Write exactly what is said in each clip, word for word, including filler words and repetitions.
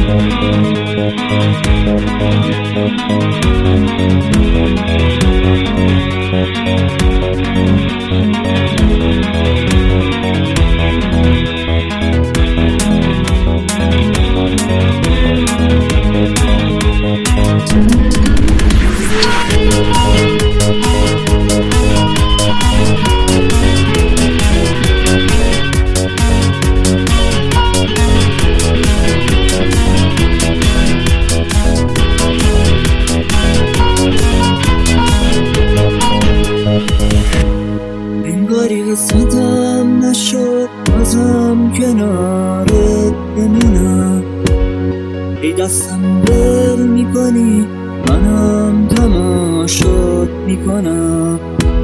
انگاری قسمتم نشد بازم کنارت بمونم، ای دستم ول میکنی منم تماشات میکنم،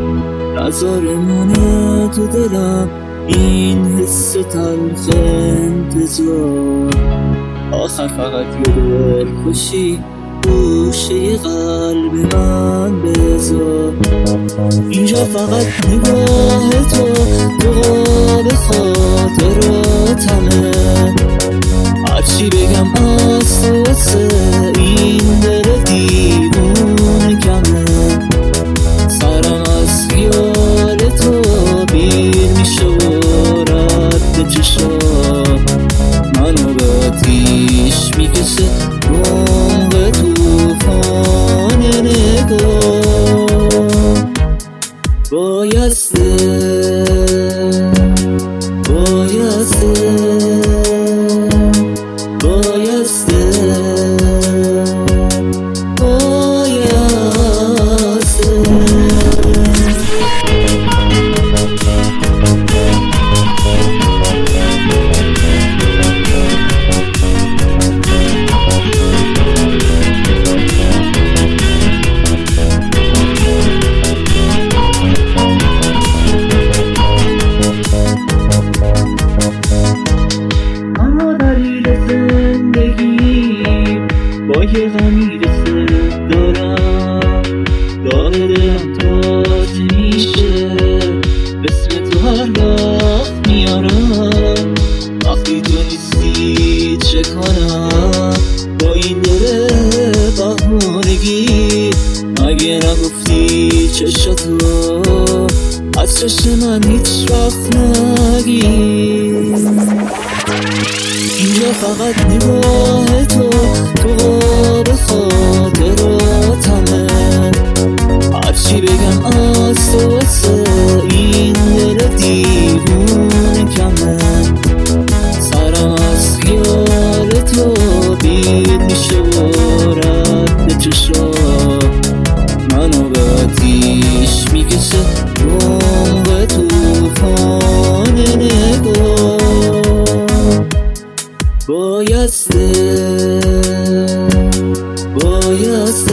نذارمونه تو دلم این حس تلخ انتظار، آخر فقط یه دل خوشی گوشه قلب من بذار، اینجا فقط نگاه تو تو قاب خاطراتمه، هرچی بگم از تو واسه این دل دیوونه کمه، سرم از خیال تو بیر میشه و رد چشا منو به آتیش میکشه عمق توفان نگاه، بایسته بایسته بایسته با یه غمی رسه دارم، داغ دلم تازه میشه، اسم تو هر وقت میارم، وقتی تو نیستی چه کنم با این دل بهانگی، مگه نگفتی چشاتو از چشم من هیچ وقت نگیر، اینجا فقط نگاه تو تو قاب خاطراتمه، هرچی بگم از تو واسه این دل دیوونه کمه، سرم از خیال تو بید میشه و رد چشا منو به آتیش میکشه عمق توفان نگاه، بایسته بایسته